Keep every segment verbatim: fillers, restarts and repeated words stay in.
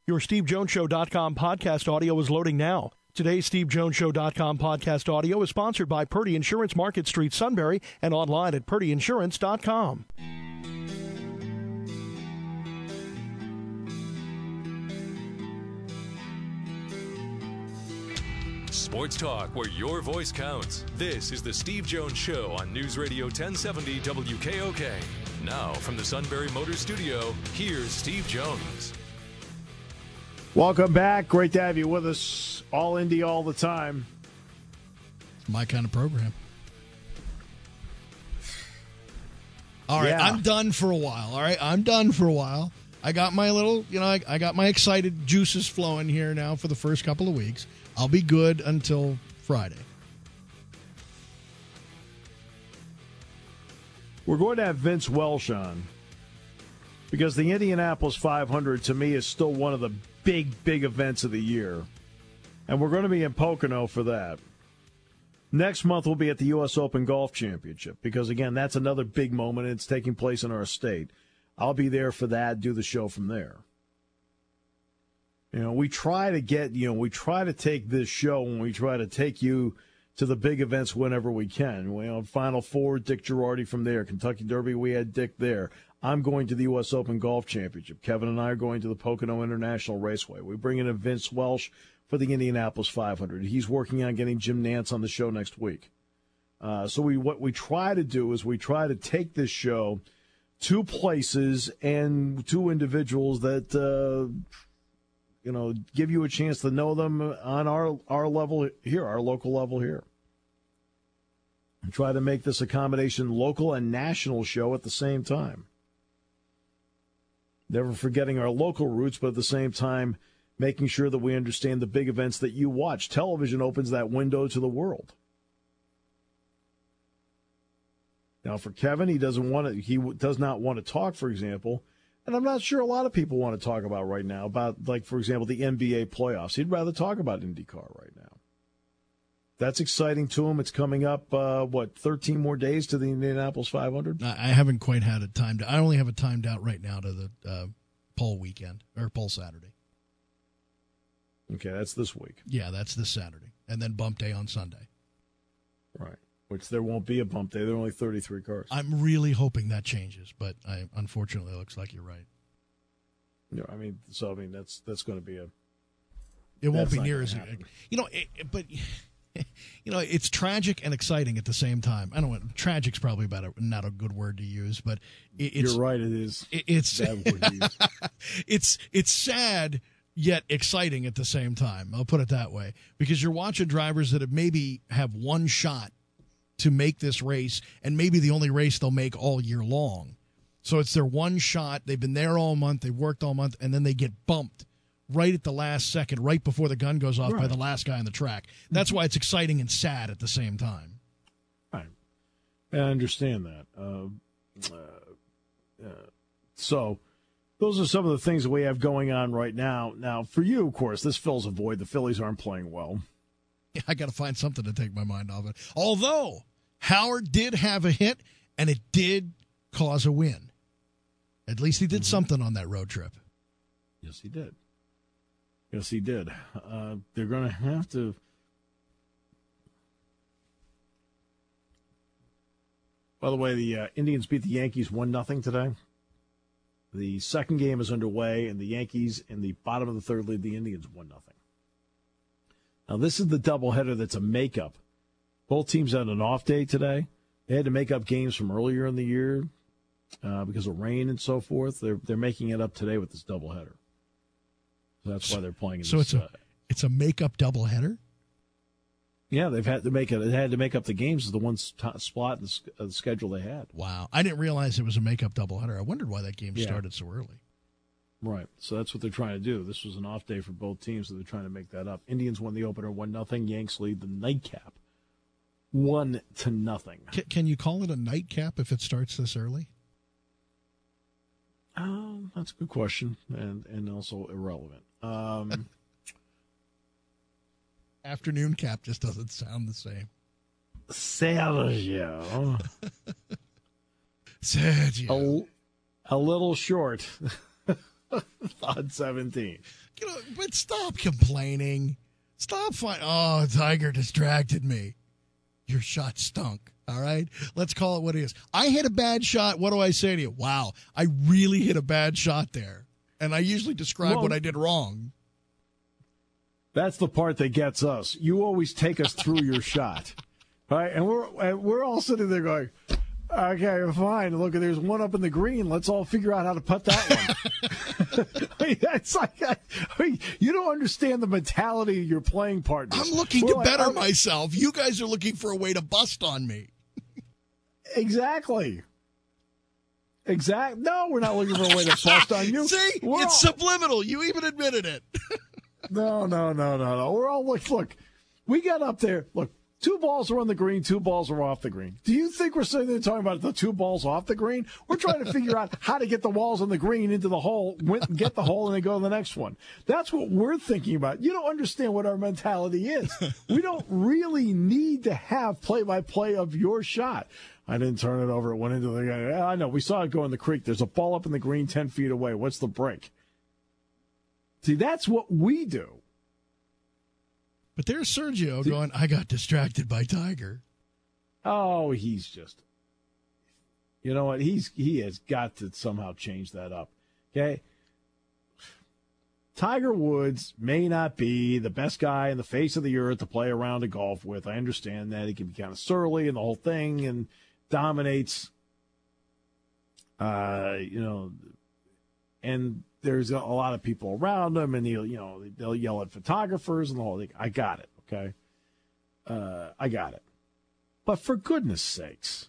Your Steve Jones Show dot com podcast audio is loading now. Today's Steve Jones Show dot com podcast audio is sponsored by Purdy Insurance, Market Street, Sunbury, and online at Purdy Insurance dot com. Sports talk where your voice counts. This is the Steve Jones Show on News Radio ten seventy W K O K. Now, from the Sunbury Motors Studio, here's Steve Jones. Welcome back. Great to have you with us. All Indy all the time. It's my kind of program. All right, Yeah. I'm done for a while. All right, I'm done for a while. I got my little, you know, I, I got my excited juices flowing here now for the first couple of weeks. I'll be good until Friday. We're going to have Vince Welsh on because the Indianapolis five hundred, to me, is still one of the big, big events of the year. And we're going to be in Pocono for that. Next month, we'll be at the U S Open Golf Championship because, again, that's another big moment. And it's taking place in our state. I'll be there for that, do the show from there. You know, we try to get, you know, we try to take this show and we try to take you to the big events whenever we can. We, you know, Final Four, Dick Girardi from there. Kentucky Derby, we had Dick there. I'm going to the U S Open Golf Championship. Kevin and I are going to the Pocono International Raceway. We bring in Vince Welsh for the Indianapolis five hundred. He's working on getting Jim Nantz on the show next week. Uh, so we what we try to do is we try to take this show to places and to individuals that, uh, you know, give you a chance to know them on our, our level here, our local level here. And try to make this a combination local and national show at the same time. Never forgetting our local roots, but at the same time, making sure that we understand the big events that you watch. Television opens that window to the world. Now, for Kevin, he doesn't want to, he does not want to talk, for example, and I'm not sure a lot of people want to talk about right now, about, like, for example, the N B A playoffs. He'd rather talk about IndyCar right now. That's exciting to him. It's coming up, uh, what, thirteen more days to the Indianapolis five hundred? I haven't quite had it timed. I only have it timed out right now to the uh, pole weekend, or pole Saturday. Okay, that's this week. Yeah, that's this Saturday. And then bump day on Sunday. Right, which there won't be a bump day. There are only thirty-three cars. I'm really hoping that changes, but I, unfortunately, it looks like you're right. No, I mean, so I mean that's that's going to be a. It won't be not near gonna as, happen. you know, it, it- but you know, it's tragic and exciting at the same time. I don't know. Tragic's probably about a, not a good word to use, but it, it's You're right. It is. it, it's Bad word to use. it's it's sad yet exciting at the same time. I'll put it that way, because you're watching drivers that have maybe have one shot to make this race, and maybe the only race they'll make all year long. So it's their one shot. They've been there all month. They've worked all month, and then they get bumped right at the last second, right before the gun goes off by Right. the last guy on the track. That's why it's exciting and sad at the same time. Right. I understand that. Uh, uh, uh, so those are some of the things that we have going on right now. Now, for you, of course, this fills a void. The Phillies aren't playing well. Yeah, I got to find something to take my mind off it. Although Howard did have a hit, and it did cause a win. At least he did Mm-hmm. something on that road trip. Yes, he did. Yes, he did. Uh, they're going to have to. By the way, the uh, Indians beat the Yankees one nothing today. The second game is underway, and the Yankees in the bottom of the third lead the Indians one nothing. Now, this is the doubleheader that's a makeup. Both teams had an off day today. They had to make up games from earlier in the year uh, because of rain and so forth. They're they're making it up today with this doubleheader. So that's why they're playing in So this. it's a uh, it's a makeup doubleheader? yeah, they've had to make it. They had to make up the games as the one st- spot in the, sch- uh, the schedule they had. Wow. I didn't realize it was a makeup doubleheader. I wondered why that game Yeah. started so early. Right. So that's what they're trying to do. This was an off day for both teams, so they're trying to make that up. Indians won the opener one nothing. Yanks lead the nightcap one to nothing. Can, can you call it a nightcap if it starts this early? Um, that's a good question, and and also irrelevant. Um, Afternoon cap just doesn't sound the same. Sergio, Sergio. a, a little short on seventeen. You know, but stop complaining. Stop fighting. Oh, Tiger distracted me. Your shot stunk. All right? Let's call it what it is. I hit a bad shot. What do I say to you? Wow, I really hit a bad shot there. And I usually describe well, what I did wrong. That's the part that gets us. You always take us through your shot. Right? And we're and we're all sitting there going, okay, fine. Look, there's one up in the green. Let's all figure out how to putt that one. I mean, that's like, I mean, you don't understand the mentality of your playing partners. I'm looking We're to like, better I'm, myself. You guys are looking for a way to bust on me. Exactly. Exact. No, we're not looking for a way to bust on you. See, we're it's all, subliminal. You even admitted it. no, no, no, no, no. We're all like, look, we got up there. Look. Two balls are on the green, two balls are off the green. Do you think we're sitting there talking about the two balls off the green? We're trying to figure out how to get the balls on the green into the hole, get the hole, and then go to the next one. That's what we're thinking about. You don't understand what our mentality is. We don't really need to have play-by-play of your shot. I didn't turn it over. It went into the – I know. We saw it go in the creek. There's a ball up in the green ten feet away. What's the break? See, that's what we do. But there's Sergio going, I got distracted by Tiger. Oh, he's just, you know what? He's he has got to somehow change that up. Okay? Tiger Woods may not be the best guy in the face of the earth to play around a golf with. I understand that. He can be kind of surly and the whole thing and dominates, uh, you know, and there's a lot of people around him, and he'll, you know, they'll yell at photographers and the whole thing. I got it, okay? Uh, I got it. But for goodness sakes,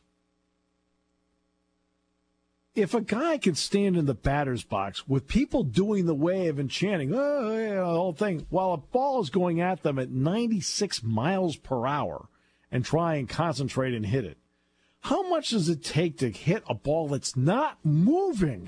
if a guy can stand in the batter's box with people doing the wave and chanting, oh, yeah, the whole thing, while a ball is going at them at ninety-six miles per hour and try and concentrate and hit it, how much does it take to hit a ball that's not moving?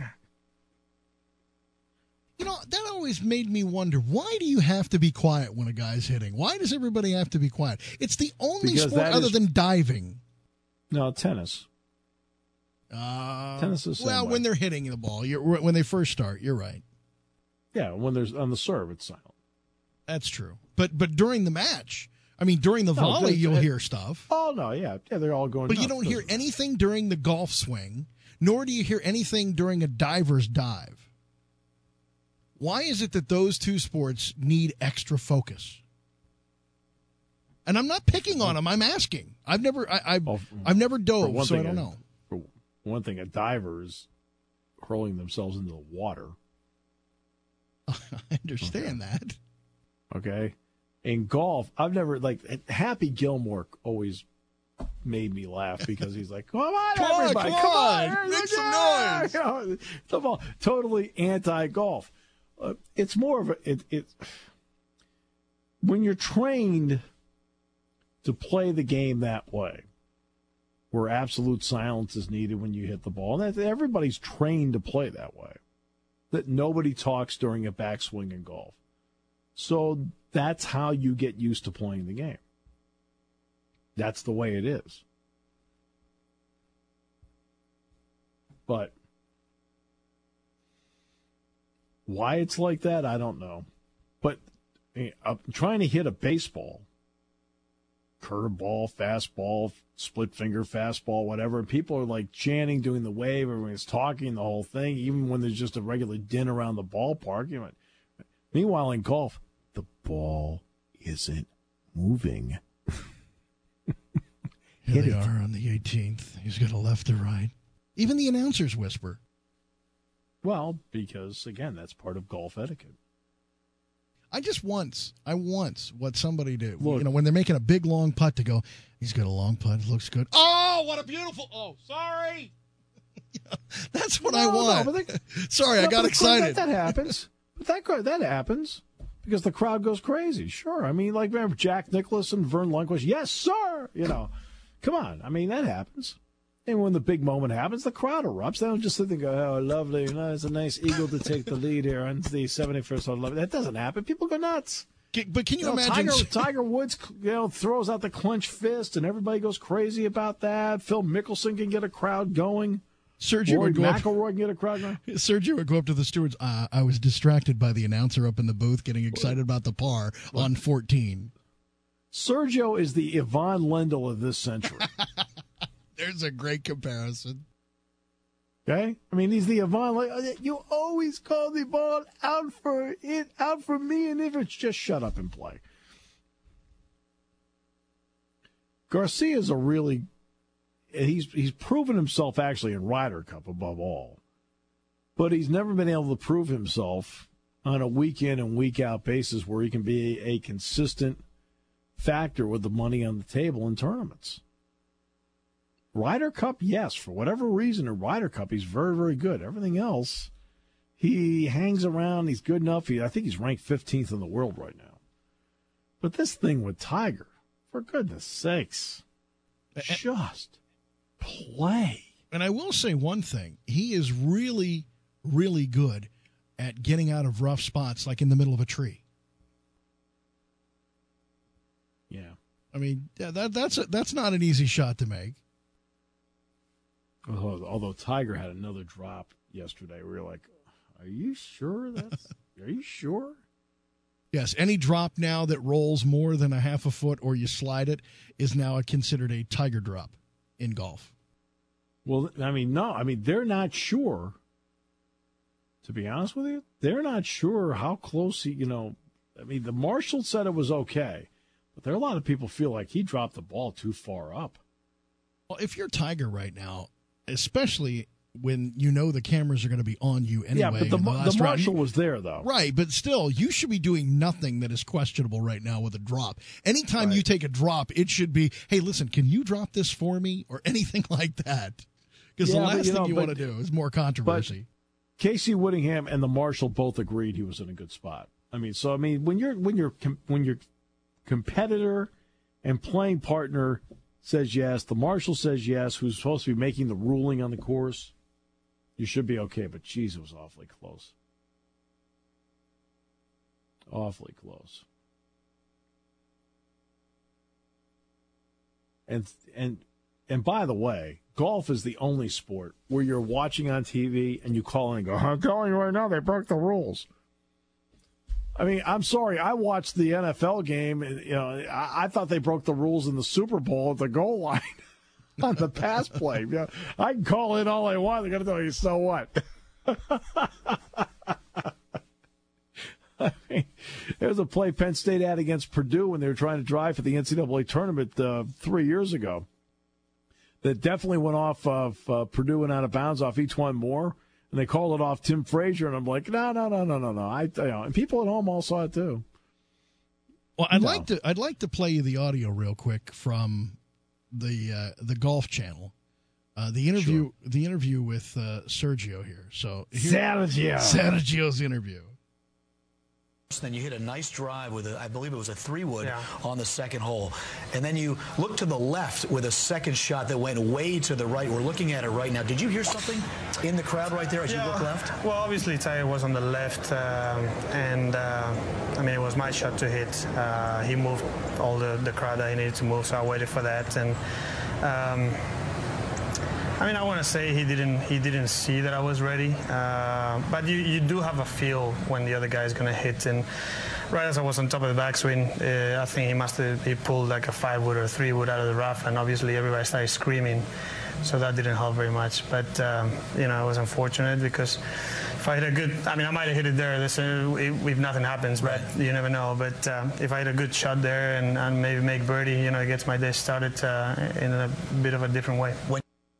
You know, that always made me wonder, why do you have to be quiet when a guy's hitting? Why does everybody have to be quiet? It's the only because sport other is, than diving. No, tennis. Uh, tennis is the same Well, way. when they're hitting the ball, you're, when they first start, you're right. Yeah, when there's on the serve, it's silent. That's true. But but during the match, I mean, during the no, volley, it, you'll it, hear stuff. Oh, no, yeah. Yeah, they're all going But nuts, you don't hear anything during the golf swing, nor do you hear anything during a diver's dive. Why is it that those two sports need extra focus? And I'm not picking on them. I'm asking. I've never, I, I've, well, I've never dove, so I don't a, know. For one thing, a diver is hurling themselves into the water. I understand okay. that. Okay. In golf, I've never, like, Happy Gilmore always made me laugh because he's like, come on, come everybody, on, come on, on, make some noise. You know, totally anti-golf. Uh, it's more of a, it, it, when you're trained to play the game that way, where absolute silence is needed when you hit the ball, and that, everybody's trained to play that way, that nobody talks during a backswing in golf. So that's how you get used to playing the game. That's the way it is. But why it's like that, I don't know. But I'm trying to hit a baseball, curveball, fastball, split finger fastball, whatever, and people are like chanting, doing the wave, everyone's talking, the whole thing, even when there's just a regular din around the ballpark. You know, meanwhile, in golf, the ball isn't moving. Here they are on the eighteenth. He's got a left to right. Even the announcers whisper. Well, because, again, that's part of golf etiquette. I just once, I once, what somebody did, Look, you know, when they're making a big, long putt to go, he's got a long putt, it looks good. Oh, what a beautiful, oh, sorry. Yeah, that's what no, I want. No, but they, sorry, no, I got but excited. That, that happens. But that, that happens because the crowd goes crazy. Sure. I mean, like, remember Jack Nicklaus and Vern Lundquist? Yes, sir. You know, come on. I mean, that happens. And when the big moment happens, the crowd erupts. They don't just sit there and go, oh, lovely. You know, it's a nice eagle to take the lead here on the seventy-first hole. That doesn't happen. People go nuts. But can you, you know, Tiger, imagine? Tiger Woods, you know, throws out the clenched fist, and everybody goes crazy about that. Phil Mickelson can get a crowd going. Sergio Rory would, go up, McIlroy can get a crowd now? Sergio would go up to the stewards. Uh, I was distracted by the announcer up in the booth getting excited about the par on fourteen. Sergio is the Yvonne Lendl of this century. There's a great comparison. Okay? I mean, he's the Yvonne. You always call the ball out for it, out for me, and if it's just shut up and play. Garcia's a really, he's he's proven himself actually in Ryder Cup above all, but he's never been able to prove himself on a week in and week out basis where he can be a consistent factor with the money on the table in tournaments. Ryder Cup, yes, for whatever reason in Ryder Cup he's very, very good. Everything else, he hangs around. He's good enough. He, I think he's ranked fifteenth in the world right now. But this thing with Tiger, for goodness sakes, just play. And I will say one thing. He is really, really good at getting out of rough spots, like in the middle of a tree. Yeah. I mean, yeah, that that's a, that's not an easy shot to make. Although, although Tiger had another drop yesterday, we were like, are you sure that's, are you sure? Yes, any drop now that rolls more than a half a foot or you slide it is now considered a Tiger drop in golf. Well, I mean, no. I mean, they're not sure, to be honest with you. They're not sure how close he, you know, I mean, the marshal said it was okay, but there are a lot of people feel like he dropped the ball too far up. Well, if you're Tiger right now, especially when you know the cameras are going to be on you anyway. Yeah, but the, the, the marshal round, was there, though. Right, but still, you should be doing nothing that is questionable right now with a drop. Anytime right. you take a drop, it should be, hey, listen, can you drop this for me? Or anything like that. Because yeah, the last but, you thing know, you but, want to do is more controversy. Casey Whittingham and the marshal both agreed he was in a good spot. I mean, so, I mean, when you're when you're, when your competitor and playing partner says yes, the marshal says yes, who's supposed to be making the ruling on the course, you should be okay. But, geez, it was awfully close. Awfully close. And and and by the way, golf is the only sport where you're watching on T V and you call in and go, I'm telling you right now, they broke the rules. I mean, I'm sorry. I watched the N F L game, and you know, I, I thought they broke the rules in the Super Bowl at the goal line on the pass play. You know, I can call in all I want. They're going to tell you, so what? I mean, there's a play Penn State had against Purdue when they were trying to drive for the N C double A tournament uh, three years ago. That definitely went off of uh, Purdue and out of bounds off each one more. And they called it off Tim Frazier, and I'm like, no, no, no, no, no, no. I, you know, and people at home all saw it too. Well, I'd no. like to, I'd like to play you the audio real quick from the uh, the Golf Channel, uh, the interview, Sure. the interview with uh, Sergio here. So here, Sergio, Sergio's interview. Then you hit a nice drive with, a, I believe it was a three-wood yeah. on the second hole. And then you look to the left with a second shot that went way to the right. We're looking at it right now. Did you hear something in the crowd right there as yeah. you look left? Well, obviously Tiger was on the left, um, and uh, I mean, it was my shot to hit. Uh, he moved all the, the crowd that he needed to move, so I waited for that. And um, I mean, I want to say he didn't he didn't see that I was ready, uh, but you, you do have a feel when the other guy is going to hit. And right as I was on top of the backswing, uh, I think he must have he pulled like a five wood or a three wood out of the rough, and obviously everybody started screaming, so that didn't help very much. But um, you know, it was unfortunate because if I hit a good, I mean, I might have hit it there. This, uh, if nothing happens, but you never know. But um, if I hit a good shot there and, and maybe make birdie, you know, it gets my day started uh, in a bit of a different way. When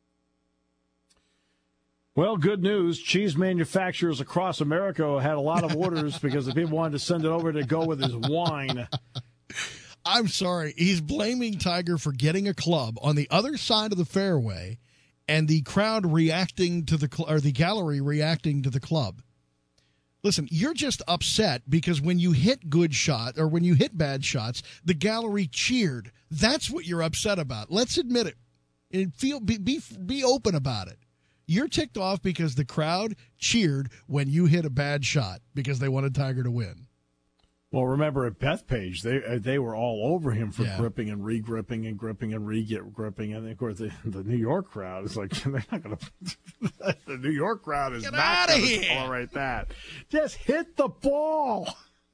Well, good news. Cheese manufacturers across America had a lot of orders because the people wanted to send it over to go with his wine. I'm sorry. He's blaming Tiger for getting a club on the other side of the fairway and the crowd reacting to the cl- or the gallery reacting to the club. Listen, you're just upset because when you hit good shot or when you hit bad shots, the gallery cheered. That's what you're upset about. Let's admit it. And feel be be, be open about it. You're ticked off because the crowd cheered when you hit a bad shot because they wanted Tiger to win. Well, remember at Bethpage, they they were all over him for Yeah. gripping and re-gripping and gripping and re-gripping. And, of course, the, the New York crowd is like, they're not going to – the New York crowd is Get not outta going to here. tolerate that. Just hit the ball.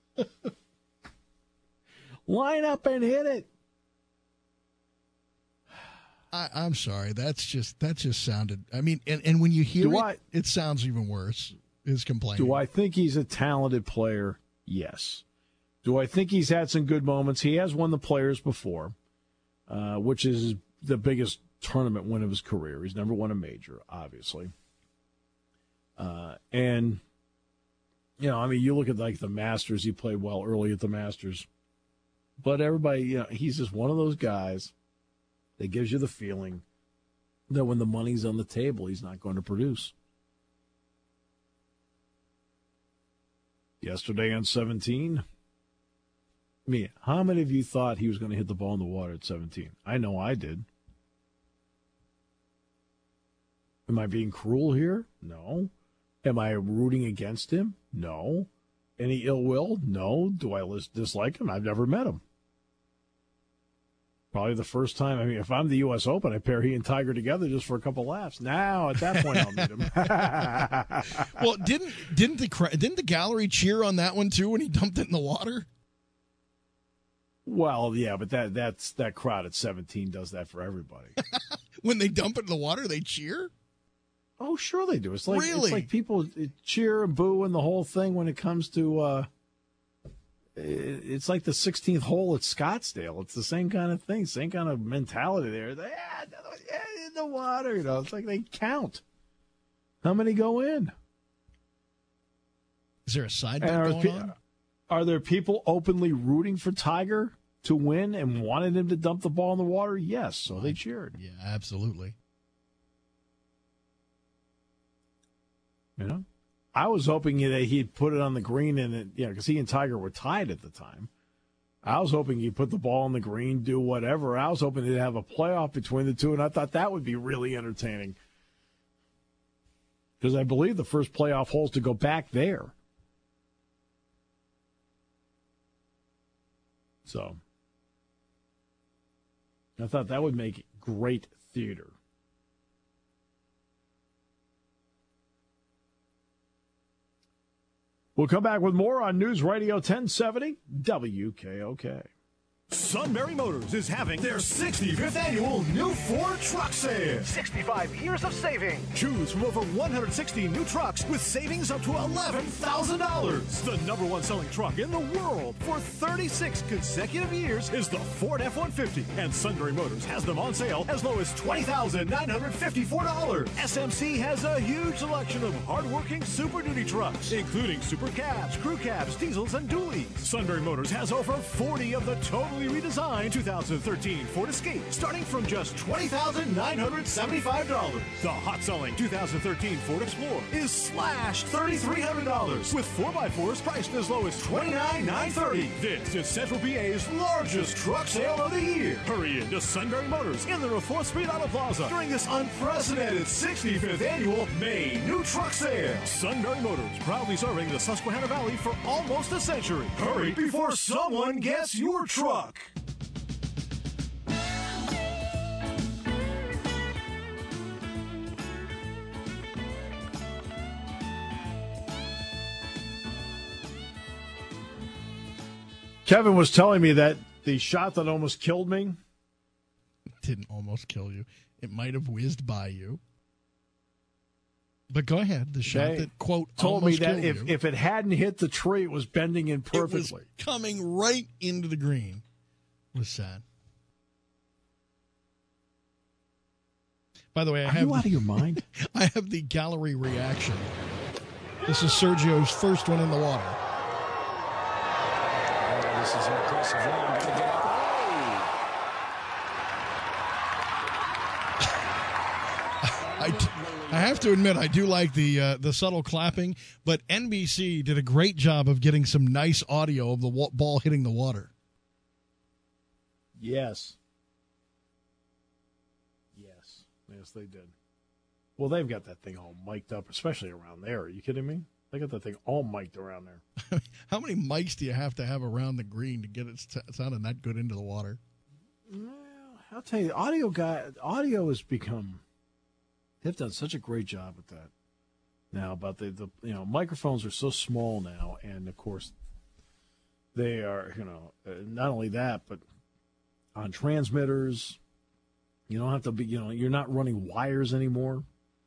Line up and hit it. I, I'm sorry. That's just that just sounded. I mean, and, and when you hear Do it, I- it sounds even worse. His complaining. Do I think he's a talented player? Yes. Do I think he's had some good moments? He has won the Players before, uh, which is the biggest tournament win of his career. He's never won a major, obviously. Uh, and, you know, I mean, you look at, like, the Masters. He played well early at the Masters. But everybody, you know, he's just one of those guys that gives you the feeling that when the money's on the table, he's not going to produce. Yesterday on seventeen, I mean, how many of you thought he was going to hit the ball in the water at seventeen? I know I did. Am I being cruel here? No. Am I rooting against him? No. Any ill will? No. Do I dislike him? I've never met him. Probably the first time. I mean, if I'm the U S Open, I pair he and Tiger together just for a couple laughs. Now, at that point, I'll meet him. Well, didn't didn't the cra- didn't the gallery cheer on that one too when he dumped it in the water? Well, yeah, but that that's that crowd at seventeen does that for everybody. When they dump it in the water, they cheer. Oh, sure they do. It's like Really? it's like people cheer and boo and the whole thing when it comes to. Uh, it's like the sixteenth hole at Scottsdale. It's the same kind of thing, same kind of mentality there. They, yeah, yeah, in the water, you know. It's like they count how many go in. Is there a side And bet are, going pe- on? are there people openly rooting for Tiger to win and wanted him to dump the ball in the water? Yes, so they cheered. Yeah, absolutely. You know, I was hoping that he'd put it on the green and it, you know, because he and Tiger were tied at the time. I was hoping he'd put the ball on the green, do whatever. I was hoping they'd have a playoff between the two, and I thought that would be really entertaining. Because I believe the first playoff hole's to go back there. So, I thought that would make great theater. We'll come back with more on News Radio ten seventy W K O K. Sunbury Motors is having their sixty-fifth annual new Ford truck sale. sixty-five years of saving. Choose from over one hundred sixty new trucks with savings up to eleven thousand dollars. The number one selling truck in the world for thirty-six consecutive years is the Ford F one fifty. And Sunbury Motors has them on sale as low as twenty thousand nine hundred fifty-four dollars. S M C has a huge selection of hardworking Super Duty trucks, including Super Cabs, Crew Cabs, Diesels, and Dualies. Sunbury Motors has over forty of the totally redesigned two thousand thirteen Ford Escape, starting from just twenty thousand nine hundred seventy-five dollars. The hot-selling two thousand thirteen Ford Explorer is slashed three thousand three hundred dollars, with four by fours priced as low as twenty-nine thousand nine hundred thirty dollars. This is Central P A's largest truck sale of the year. Hurry into Sunbury Motors in the North fourth Street Auto Plaza during this unprecedented sixty-fifth annual May New Truck Sale. Sunbury Motors, proudly serving the Susquehanna Valley for almost a century. Hurry before someone gets your truck. Kevin was telling me that the shot that almost killed me. Didn't almost kill you. It might have whizzed by you. But go ahead. The shot They that, quote, told me almost that killed if, you, if it hadn't hit the tree, it was bending in it was perfectly. coming right into the green. It was sad. By the way, I Are have you out the, of your mind? I have the gallery reaction. This is Sergio's first one in the water. Oh, this is an impressive run. Got to get up. I, d- I have to admit, I do like the uh, the subtle clapping, but N B C did a great job of getting some nice audio of the wa- ball hitting the water. Yes. Yes. Yes, they did. Well, they've got that thing all mic'd up, especially around there. Are you kidding me? They got that thing all mic'd around there. How many mics do you have to have around the green to get it sounding that good into the water? Well, I'll tell you, the audio guy, audio has become. They've done such a great job with that now. But the, the you know microphones are so small now, and of course, they are you know uh, not only that, but on transmitters, you don't have to be you know you're not running wires anymore.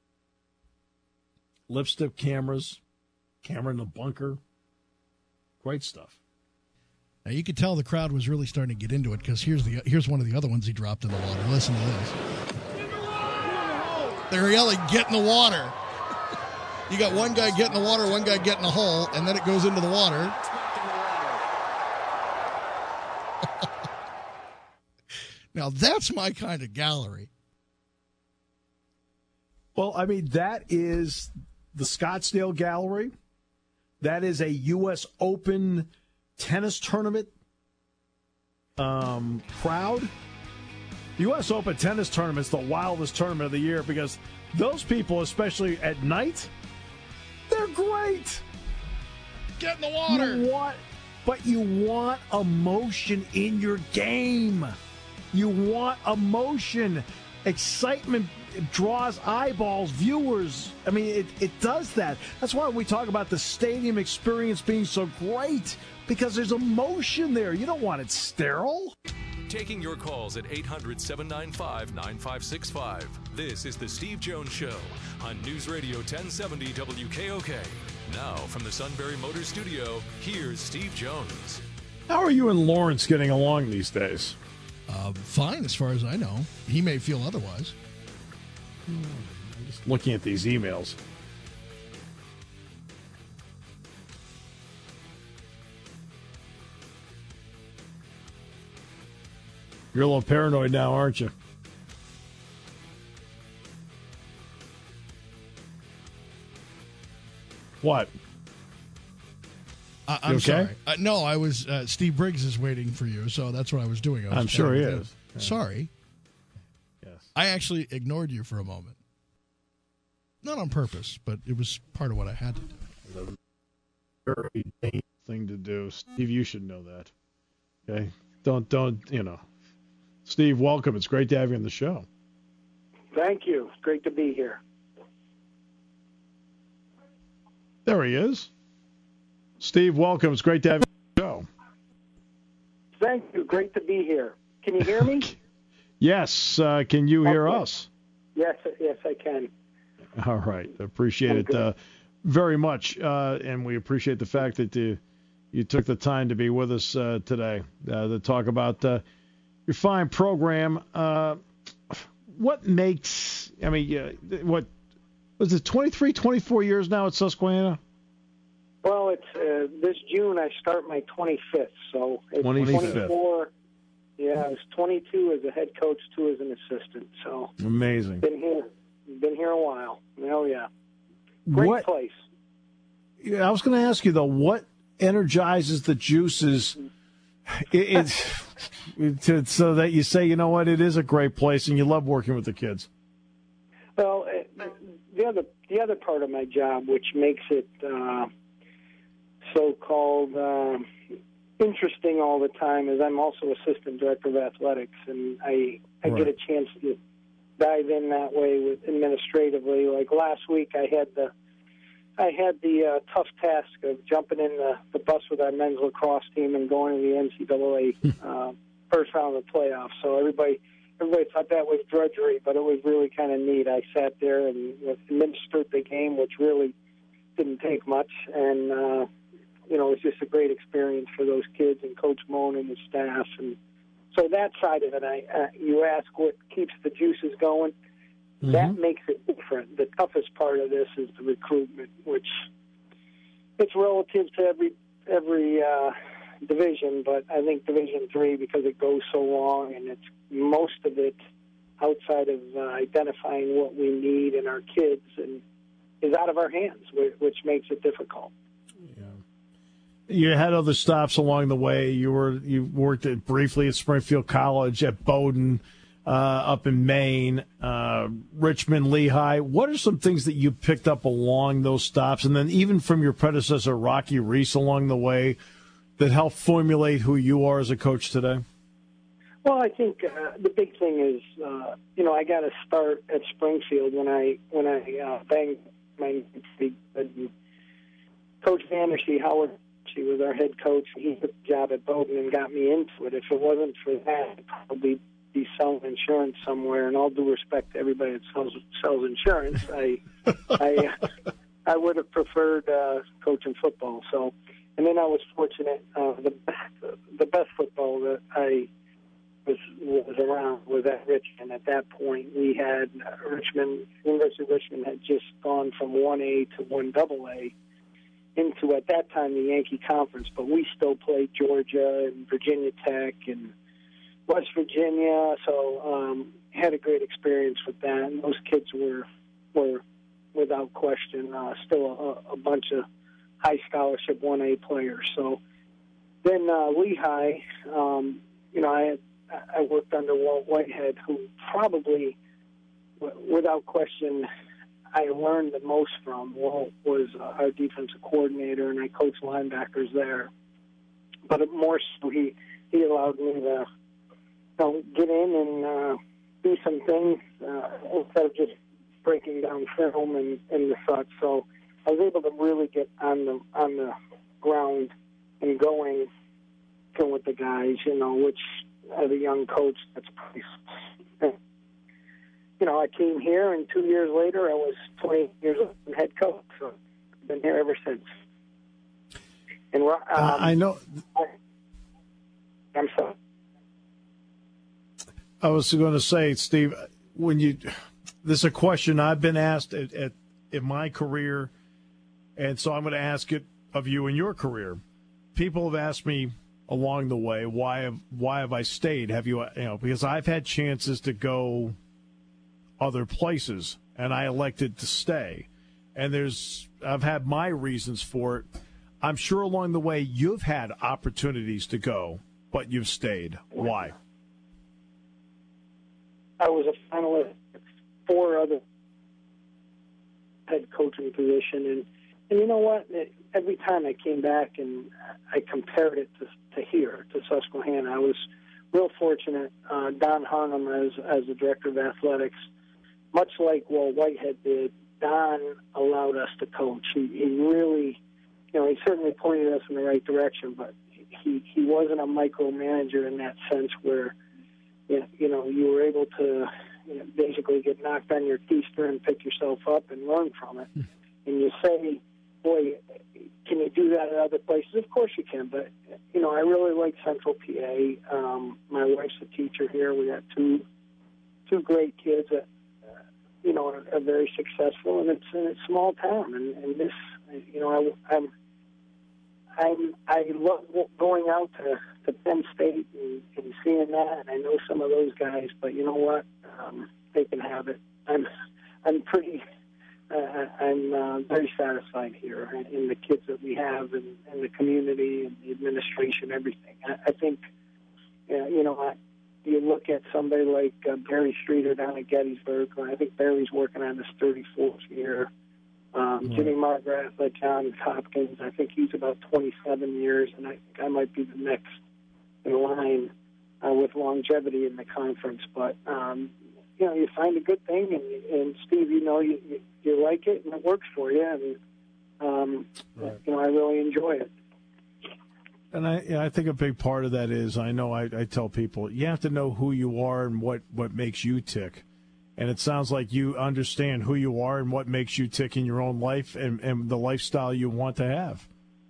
Lipstick cameras, camera in the bunker, great stuff. Now you could tell the crowd was really starting to get into it because here's the here's one of the other ones he dropped in the water. Listen to this. They're yelling, "Get in the water!" You got one guy get in the water, one guy get in the hole, and then it goes into the water. Now that's my kind of gallery. Well, I mean that is the Scottsdale Gallery. That is a U S Open tennis tournament um, crowd. The U S Open tennis tournament is the wildest tournament of the year because those people, especially at night, they're great. Get in the water. You want, but you want emotion in your game. You want emotion. Excitement draws eyeballs, viewers. I mean, it, it does that. That's why we talk about the stadium experience being so great, because there's emotion there. You don't want it sterile. Taking your calls at eight hundred, seven nine five, nine five six five. This is the Steve Jones Show on News Radio ten seventy W K O K. Now from the Sunbury Motors Studio, here's Steve Jones. How are you and Lawrence getting along these days? Uh, fine, as far as I know. He may feel otherwise. I'm just looking at these emails. You're a little paranoid now, aren't you? What? Uh, I'm you okay? sorry. Uh, no, I was. Uh, Steve Briggs is waiting for you, so that's what I was doing. I was I'm sure he with is. him. Yeah. Sorry. Yes. I actually ignored you for a moment. Not on purpose, but it was part of what I had to do. Very dangerous thing to do. Steve, you should know that. Okay? Don't, don't, you know. Steve, welcome. It's great to have you on the show. Thank you. It's great to be here. There he is. Steve, welcome. It's great to have you on the show. Thank you. Great to be here. Can you hear me? Yes. Uh, can you hear okay. us? Yes, yes, I can. All right. Appreciate it uh, very much. Uh, and we appreciate the fact that you, you took the time to be with us uh, today uh, to talk about uh, your fine program. Uh, what makes, I mean, uh, what was it, twenty-three, twenty-four years now at Susquehanna? Well, it's uh, this June I start my twenty-fifth, so it's twenty-fifth. twenty-four. Yeah, I was twenty-two as a head coach, two as an assistant. So amazing. Been here, been here a while. Oh yeah, great what, place. Yeah, I was going to ask you though, what energizes the juices? It, it's to, so that you say, you know what, it is a great place, and you love working with the kids. Well, the other the other part of my job, which makes it uh, so-called uh, interesting all the time, is I'm also assistant director of athletics, and I I right. get a chance to dive in that way with administratively. Like last week, I had the I had the uh, tough task of jumping in the, the bus with our men's lacrosse team and going to the N C double A uh, first round of the playoffs. So everybody everybody thought that was drudgery, but it was really kind of neat. I sat there and administered the game, which really didn't take much, and uh, you know, it was just a great experience for those kids and Coach Moan and the staff. And so that side of it, I uh, you ask what keeps the juices going. Mm-hmm. That makes it different. The toughest part of this is the recruitment, which it's relative to every every uh, division, but I think Division Three, because it goes so long and it's most of it outside of uh, identifying what we need in our kids, and is out of our hands, which makes it difficult. Yeah. You had other stops along the way. You were you worked at, briefly at Springfield College, at Bowdoin. uh, up in Maine, uh, Richmond, Lehigh. What are some things that you picked up along those stops, and then even from your predecessor, Rocky Reese, along the way that helped formulate who you are as a coach today? Well, I think uh, the big thing is, uh, you know, I got to start at Springfield when I when I uh, banged my and Coach Vandershe, Howard, she was our head coach. He took the job at Bowdoin and got me into it. If it wasn't for that, I'd probably be selling insurance somewhere. And all due respect to everybody that sells sells insurance, I I I would have preferred uh, coaching football. So, and then I was fortunate. Uh, the the best football that I was was around was at Richmond. At that point, we had uh, Richmond, University of Richmond had just gone from one A to one double A into, at that time, the Yankee Conference, but we still played Georgia and Virginia Tech and West Virginia, so um, had a great experience with that. And those kids were, were without question, uh, still a, a bunch of high scholarship one A players. So then uh, Lehigh, um, you know, I had I worked under Walt Whitehead, who probably, without question, I learned the most from. Walt was uh, our defensive coordinator, and I coached linebackers there. But more so, he, he allowed me to, you know, get in and uh, do some things uh, instead of just breaking down film and, and the such. So I was able to really get on the on the ground and going, going with the guys, you know, which as a young coach, that's pretty. You know, I came here, and two years later, I was twenty years old and head coach. So I've been here ever since. And um, uh, I know. I, I'm sorry. I was going to say, Steve, when you this is a question I've been asked at, at in my career, and so I'm going to ask it of you in your career. People have asked me along the way, why have why have I stayed? Have you, you know, because I've had chances to go other places, and I elected to stay. And there's I've had my reasons for it. I'm sure along the way you've had opportunities to go, but you've stayed. Why? I was a finalist for four other head coaching position, and and you know what? Every time I came back and I compared it to, to here, to Susquehanna, I was real fortunate. Uh, Don Harnum, as as the director of athletics, much like Walt Whitehead did, Don allowed us to coach. He, he really, you know, he certainly pointed us in the right direction, but he, he wasn't a micromanager in that sense where, you know, you were able to, you know, basically get knocked on your keister and pick yourself up and learn from it. And you say, boy, can you do that at other places? Of course you can, but, you know, I really like Central P A. Um, my wife's a teacher here. We got two two great kids that, uh, you know, are, are very successful, and it's in a small town. And, and this, you know, I, I'm, I'm, I love going out to, to Penn State and, and seeing that, and I know some of those guys, but you know what? Um, they can have it. I'm, I'm pretty... Uh, I'm uh, very satisfied here in the kids that we have and, and the community and the administration, everything. I, I think, uh, you know, I, you look at somebody like uh, Barry Streeter down at Gettysburg. I think Barry's working on his thirty-fourth year. Um, mm-hmm. Jimmy Margrath at Johns Hopkins, I think he's about twenty-seven years, and I think I might be the next in line uh, with longevity in the conference. But, um, you know, you find a good thing, and, and Steve, you know, you, you you like it and it works for you, and um, right. you know, I really enjoy it. And I, I think a big part of that is, I know I, I tell people, you have to know who you are and what, what makes you tick. And it sounds like you understand who you are and what makes you tick in your own life and, and the lifestyle you want to have.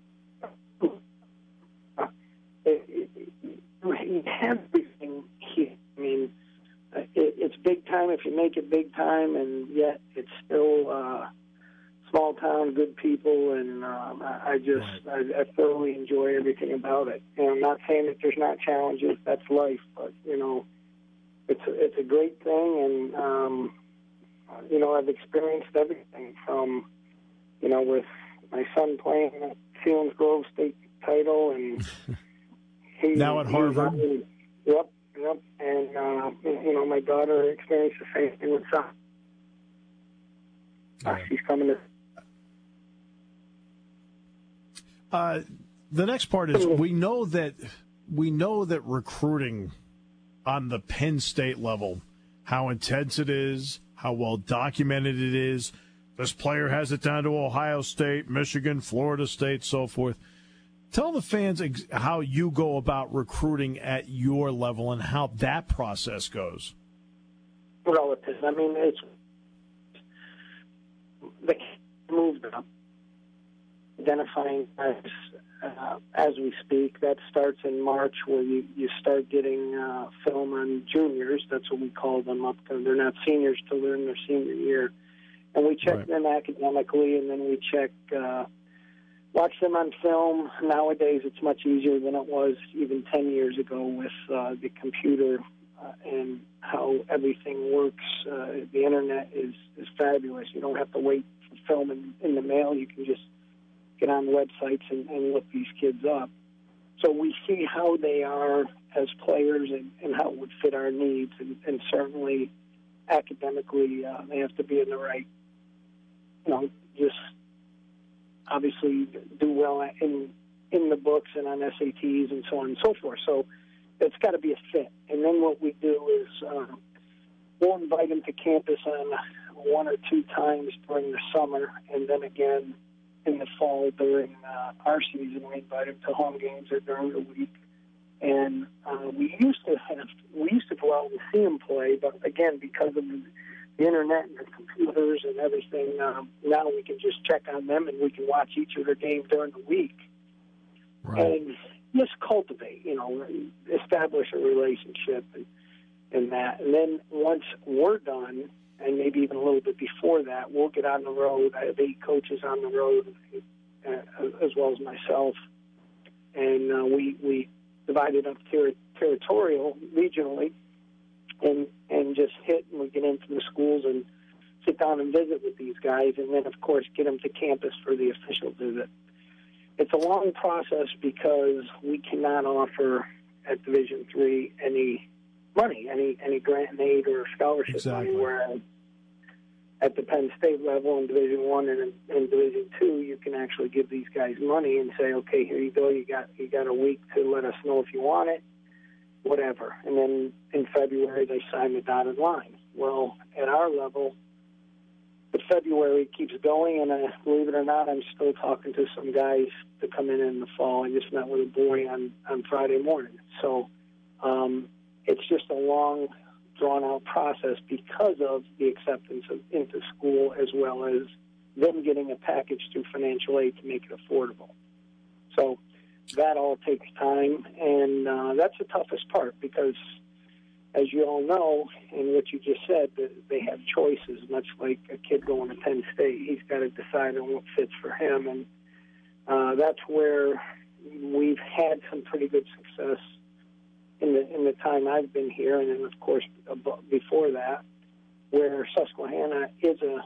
It, it, you have everything here. I mean, It, it's big time if you make it big time, and yet it's still uh, small town, good people, and um, I, I just I, I thoroughly enjoy everything about it. And I'm not saying that there's not challenges; that's life. But you know, it's a, it's a great thing, and um, you know, I've experienced everything from you know with my son playing at Selinsgrove State title, and he, now at Harvard. On, yep. Yep, and uh, you know, my daughter experienced the same thing with son. Uh, she's coming to. Uh, the next part is we know that we know that recruiting on the Penn State level, how intense it is, how well documented it is. This player has it down to Ohio State, Michigan, Florida State, so forth. Tell the fans ex- how you go about recruiting at your level and how that process goes. Relative. I mean, it's the moved up, identifying guys uh, as we speak. That starts in March, where you, you start getting uh, film on juniors. That's what we call them up. They're not seniors till they're in their senior year. And we check right. them academically, and then we check, uh, watch them on film. Nowadays, it's much easier than it was even ten years ago with uh, the computer uh, and how everything works. Uh, the Internet is, is fabulous. You don't have to wait for film in, in the mail. You can just get on websites and, and look these kids up. So we see how they are as players and, and how it would fit our needs, and, and certainly academically uh, they have to be in the right, you know, just obviously do well in in the books and on S A Ts and so on and so forth. So it's got to be a fit. And then what we do is uh, we'll invite them to campus on one or two times during the summer, and then again in the fall during uh, our season we invite them to home games or during the week. And uh, we used to have we used to go out and see them play, but again, because of the the internet and the computers and everything, um, now we can just check on them and we can watch each of their games during the week. Right. And just cultivate, you know, establish a relationship and, and that. And then once we're done, and maybe even a little bit before that, we'll get on the road. I have eight coaches on the road, uh, as well as myself. And uh, we, we divided up ter- territorial, regionally, and and just hit, and we get into the schools and sit down and visit with these guys, and then, of course, get them to campus for the official visit. It's a long process because we cannot offer at Division three any money, any any grant and aid or scholarship exactly. money, whereas at the Penn State level in Division One and in, in Division Two, you can actually give these guys money and say, okay, here you go, you got you got a week to let us know if you want it, whatever. And then in February, they sign the dotted line. Well, at our level, the February keeps going, and uh, believe it or not, I'm still talking to some guys to come in in the fall. I just met with a boy on, on Friday morning. So um, it's just a long, drawn-out process because of the acceptance of, into school, as well as them getting a package through financial aid to make it affordable. So that all takes time, and uh, that's the toughest part because, as you all know, and what you just said, they have choices, much like a kid going to Penn State. He's got to decide on what fits for him, and uh, that's where we've had some pretty good success in the in the time I've been here, and then, of course, before that, where Susquehanna is a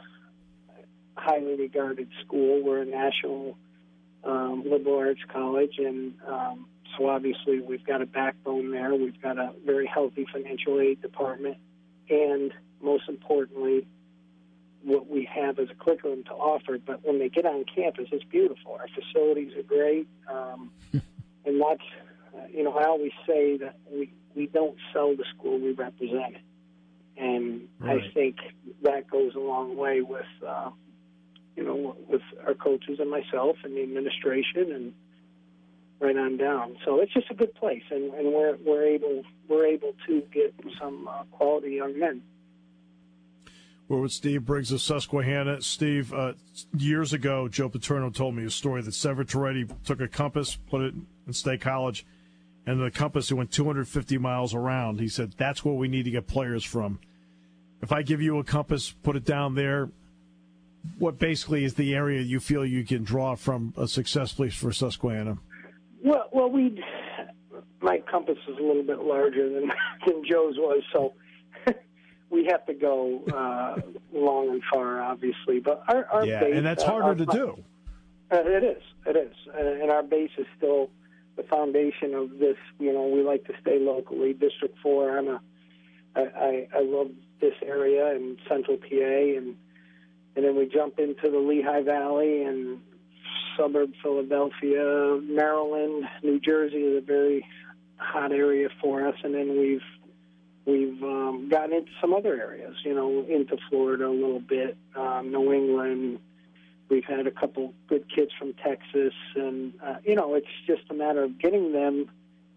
highly regarded school. We're a national um, liberal arts college, and um, so obviously we've got a backbone there. We've got a very healthy financial aid department, and most importantly, what we have is a curriculum to offer. But when they get on campus, it's beautiful. Our facilities are great, um, and that's, uh, you know, I always say that we, we don't sell the school, we represent it. And right. I think that goes a long way with, uh, you know, with our coaches and myself and the administration and right on down. So it's just a good place, and, and we're we're able we're able to get some uh, quality young men. We're with Steve Briggs of Susquehanna. Steve, uh, years ago, Joe Paterno told me a story that Sever Toretti took a compass, put it in State College, and the compass, it went two hundred fifty miles around. He said, that's where we need to get players from. If I give you a compass, put it down there, what basically is the area you feel you can draw from a successfully for Susquehanna? Well, well, we my compass is a little bit larger than, than Joe's was, so we have to go uh, long and far, obviously. But our, our yeah, base, and that's uh, harder our, to do. Uh, it is, it is, and our base is still the foundation of this. You know, we like to stay locally. District Four. I'm a I, I, I love this area and Central P A, and and then we jump into the Lehigh Valley and suburb Philadelphia, Maryland, New Jersey is a very hot area for us, and then we've we've um, gotten into some other areas, you know, into Florida a little bit, um, New England. We've had a couple good kids from Texas, and uh, you know, it's just a matter of getting them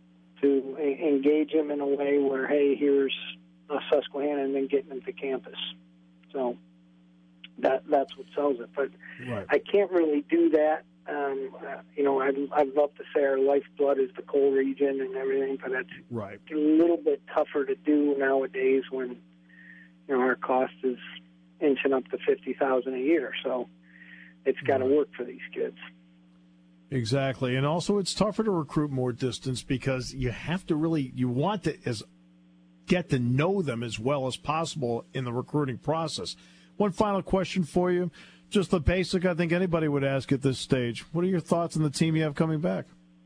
to a- engage them in a way where, hey, here's uh, Susquehanna, and then getting them to campus. So that that's what sells it. But right. I can't really do that. Um, uh, you know, I'd, I'd love to say our lifeblood is the coal region and everything, but that's right. a little bit tougher to do nowadays when, you know, our cost is inching up to fifty thousand dollars a year. So it's got to right. work for these kids. Exactly. And also it's tougher to recruit more distance because you have to really, you want to as get to know them as well as possible in the recruiting process. One final question for you. Just the basic I think anybody would ask at this stage. What are your thoughts on the team you have coming back?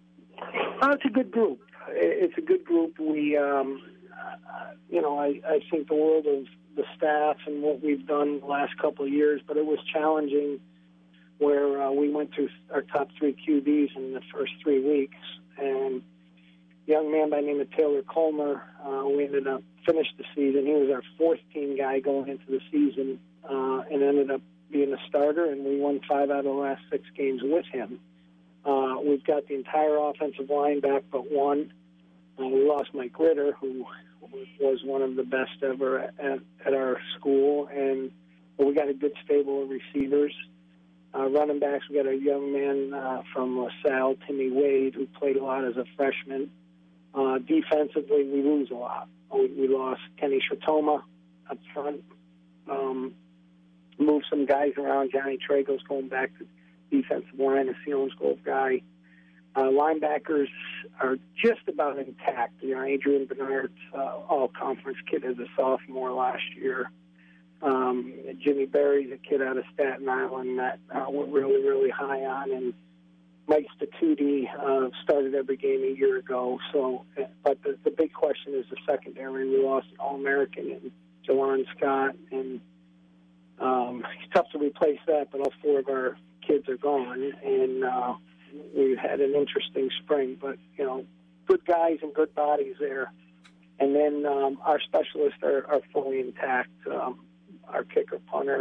Oh, it's a good group. It's a good group. We, um, uh, you know, I, I think the world of the staff and what we've done the last couple of years, but it was challenging where uh, we went through our top three Q Bs in the first three weeks. And a young man by the name of Taylor Colmer, uh, we ended up finished the season. He was our fourth team guy going into the season uh, and ended up being a starter, and we won five out of the last six games with him. Uh, we've got the entire offensive line back but one. Uh, we lost Mike Ritter, who was one of the best ever at, at our school, and well, we got a good stable of receivers. Uh, running backs, we got a young man uh, from LaSalle, Timmy Wade, who played a lot as a freshman. Uh, defensively, we lose a lot. We, we lost Kenny Shatoma up front. Um, moved some guys around. Johnny Trago's going back to defensive line, a Sealands Grove guy. Uh, linebackers are just about intact. You know, Adrian Bernard's uh, all-conference kid as a sophomore last year. Um, Jimmy Berry's a kid out of Staten Island that uh, we're really, really high on. And Mike Statuti uh, started every game a year ago. So, but the, the big question is the secondary. We lost an All-American in Jelon Scott, and um, it's tough to replace that, but all four of our kids are gone. And uh, we had an interesting spring, but, you know, good guys and good bodies there. And then um, our specialists are, are fully intact. Um, our kicker, punter,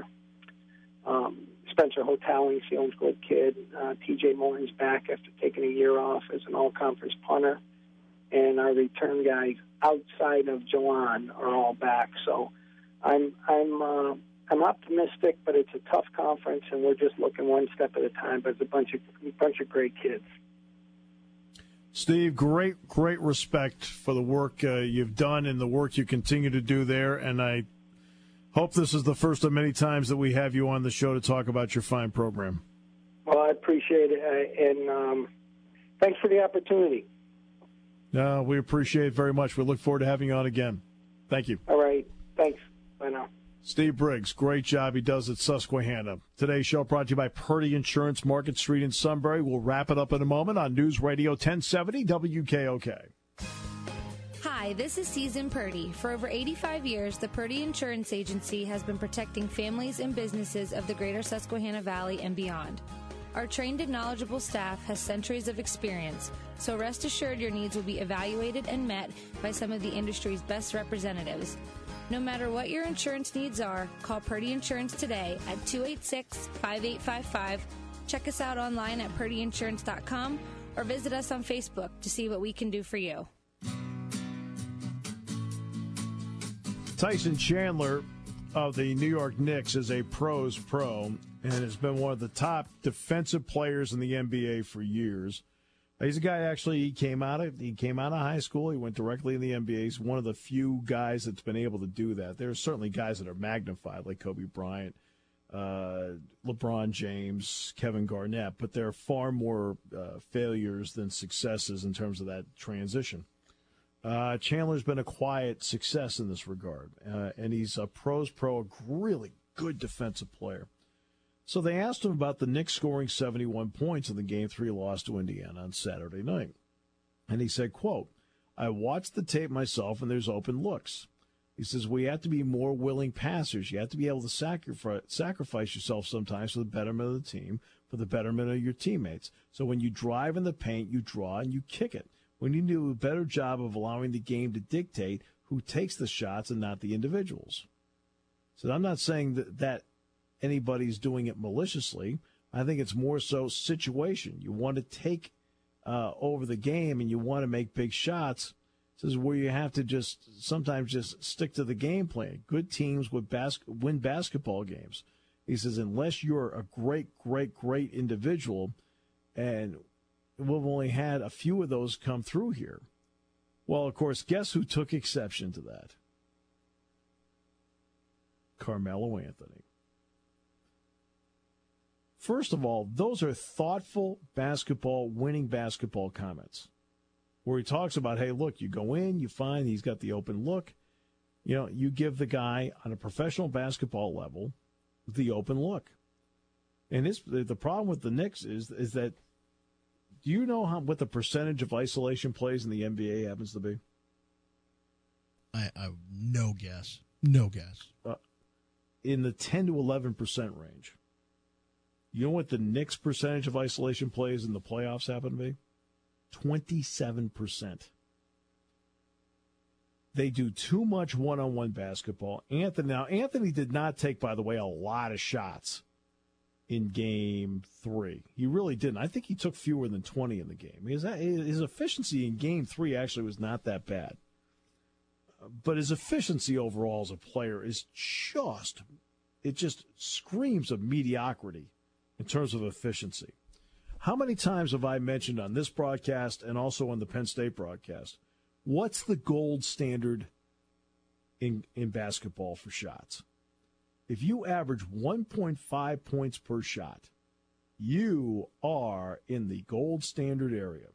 um, Spencer Hotelling, Sealands Grove kid. Uh, T J Morton's back after taking a year off as an all-conference punter. And our return guys outside of Jelon are all back. So I'm I'm uh, I'm optimistic, but it's a tough conference, and we're just looking one step at a time. But it's a bunch of a bunch of great kids. Steve, great, great respect for the work uh, you've done and the work you continue to do there. And I hope this is the first of many times that we have you on the show to talk about your fine program. Well, I appreciate it, and um, thanks for the opportunity. No, we appreciate it very much. We look forward to having you on again. Thank you. All right. Thanks. Bye now. Steve Briggs, great job he does at Susquehanna. Today's show brought to you by Purdy Insurance, Market Street in Sunbury. We'll wrap it up in a moment on News Radio ten seventy W K O K. Hi, this is Susan Purdy. For over eighty-five years, the Purdy Insurance Agency has been protecting families and businesses of the greater Susquehanna Valley and beyond. Our trained and knowledgeable staff has centuries of experience, so rest assured your needs will be evaluated and met by some of the industry's best representatives. No matter what your insurance needs are, call Purdy Insurance today at two eight six, five eight five five. Check us out online at purdy insurance dot com or visit us on Facebook to see what we can do for you. Tyson Chandler of the New York Knicks is a pros pro and has been one of the top defensive players in the N B A for years. He's a guy actually he came out of he came out of high school. He went directly in the N B A. He's one of the few guys that's been able to do that. There are certainly guys that are magnified, like Kobe Bryant, uh, LeBron James, Kevin Garnett, but there are far more uh, failures than successes in terms of that transition. Uh, Chandler's been a quiet success in this regard, uh, and he's a pros pro, a really good defensive player. So they asked him about the Knicks scoring seventy-one points in the Game three loss to Indiana on Saturday night. And he said, quote, I watched the tape myself, and there's open looks. He says, we have to be more willing passers. You have to be able to sacrifice, sacrifice yourself sometimes for the betterment of the team, for the betterment of your teammates. So when you drive in the paint, you draw and you kick it. We need to do a better job of allowing the game to dictate who takes the shots and not the individuals. So I'm not saying that, that anybody's doing it maliciously. I think it's more so situation. You want to take uh, over the game and you want to make big shots. This is where you have to just sometimes just stick to the game plan. Good teams would bas- win basketball games. He says, unless you're a great, great, great individual, and we've only had a few of those come through here. Well, of course, guess who took exception to that? Carmelo Anthony. First of all, those are thoughtful basketball, winning basketball comments, where he talks about, hey, look, you go in, you find he's got the open look. You know, you give the guy on a professional basketball level the open look. And this, the problem with the Knicks is, is that, do you know how, what the percentage of isolation plays in the N B A happens to be? I, I no guess. No guess. Uh, in the ten to eleven percent range. You know what the Knicks' percentage of isolation plays in the playoffs happen to be? twenty-seven percent. They do too much one-on-one basketball. Anthony, now, Anthony did not take, by the way, a lot of shots in game three. He really didn't. I think he took fewer than twenty in the game. His, his efficiency in game three actually was not that bad. But his efficiency overall as a player is just, it just screams of mediocrity in terms of efficiency. How many times have I mentioned on this broadcast and also on the Penn State broadcast, what's the gold standard in, in basketball for shots? If you average one point five points per shot, you are in the gold standard area.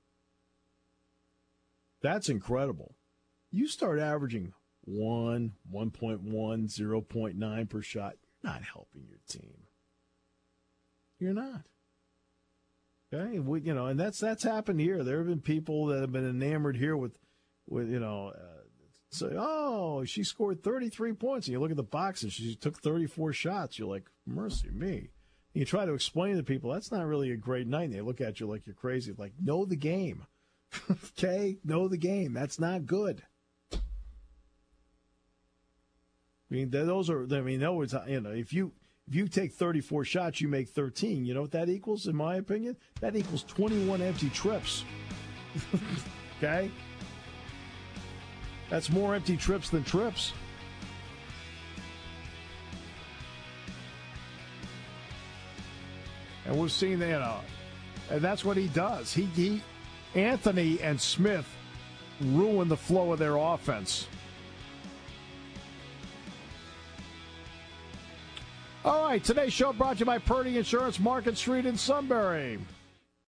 That's incredible. You start averaging one, one point one, zero point nine per shot, you're not helping your team. You're not. Okay, we, you know, and that's that's happened here. There have been people that have been enamored here with, with you know, uh, say, oh, she scored thirty-three points, and you look at the box and she took thirty-four shots. You're like, mercy me. And you try to explain to people that's not really a great night, and they look at you like you're crazy. Like, know the game, okay? Know the game. That's not good. I mean, those are. I mean, in other words, you know, if you. If you take thirty-four shots, you make thirteen. You know what that equals, in my opinion? That equals twenty-one empty trips. Okay? That's more empty trips than trips. And we've seen that, you know, and that's what he does. He, he Anthony and Smith ruin the flow of their offense. All right, today's show brought to you by Purdy Insurance, Market Street in Sunbury.